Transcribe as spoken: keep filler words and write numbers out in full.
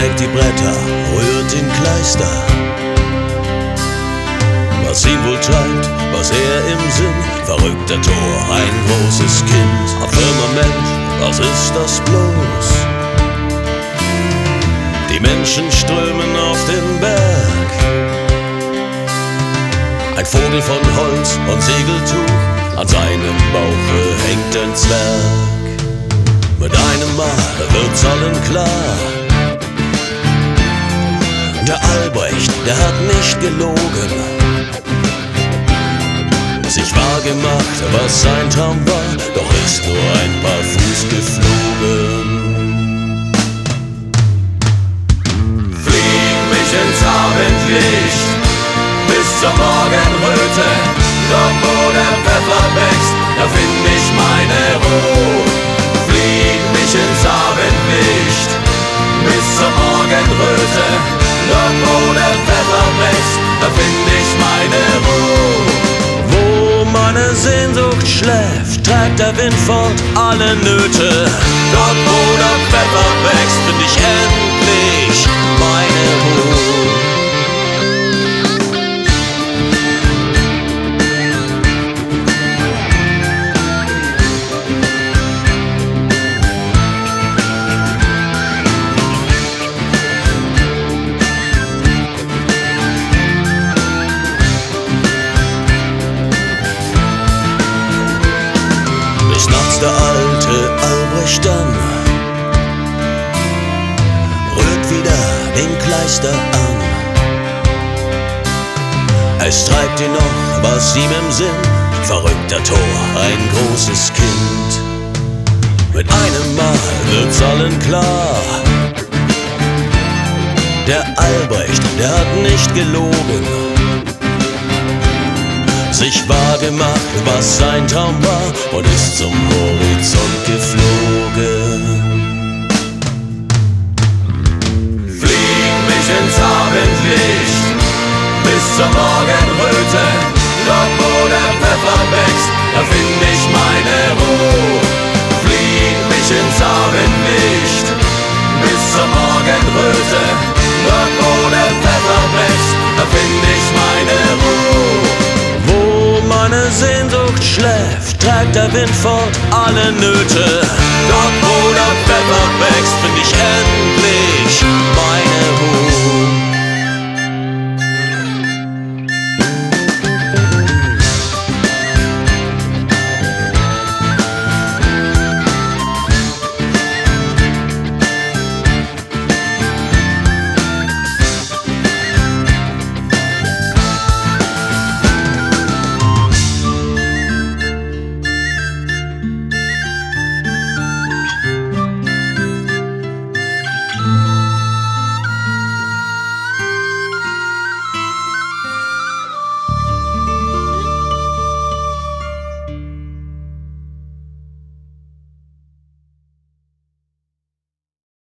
trägt die Bretter, rührt den Kleister. Was ihn wohl treibt, was er im Sinn, verrückter Tor, ein großes Kind. Am Firmament, was ist das bloß? Die Menschen strömen auf den Berg. Ein Vogel von Holz und Segeltuch, an seinem Bauche hängt ein Zwerg. Mit einem Mal wird's allen klar, der Albrecht, der hat nicht gelogen, sich wahr gemacht, was sein Traum war, doch ist nur ein paar Fuß geflogen. Flieg mich ins Abendlicht bis zur Morgenröte, dort wo der Pfeffer wächst, da find ich meine Ruhe. Flieg mich ins Abendlicht bis zur Morgenröte, dort wo der Pfeffer wächst, da find ich meine Ruhe. Wo meine Sehnsucht schläft, treibt der Wind fort alle Nöte. Dort wo der Pfeffer wächst, find ich endlich meine Ruhe. Der alte Albrecht dann rührt wieder den Kleister an. Es treibt ihn noch, was ihm im Sinn, verrückter Tor, ein großes Kind. Mit einem Mal wird's allen klar, der Albrecht, der hat nicht gelogen, sich wahr gemacht, was sein Traum war, und ist zum Horizont geflogen. Flieg mich ins Abendlicht bis zur Morgenröte, dort wo der Pfeffer wächst, da find ich meine Ruhe. Flieg mich ins Abendlicht bis zur Morgenröte, dort wo der Pfeffer wächst, da find ich meine Ruhe. Wo meine Sehnsucht schläft, treibt der Wind fort alle Nöte. Dort wo der Pfeffer wächst, find ich endlich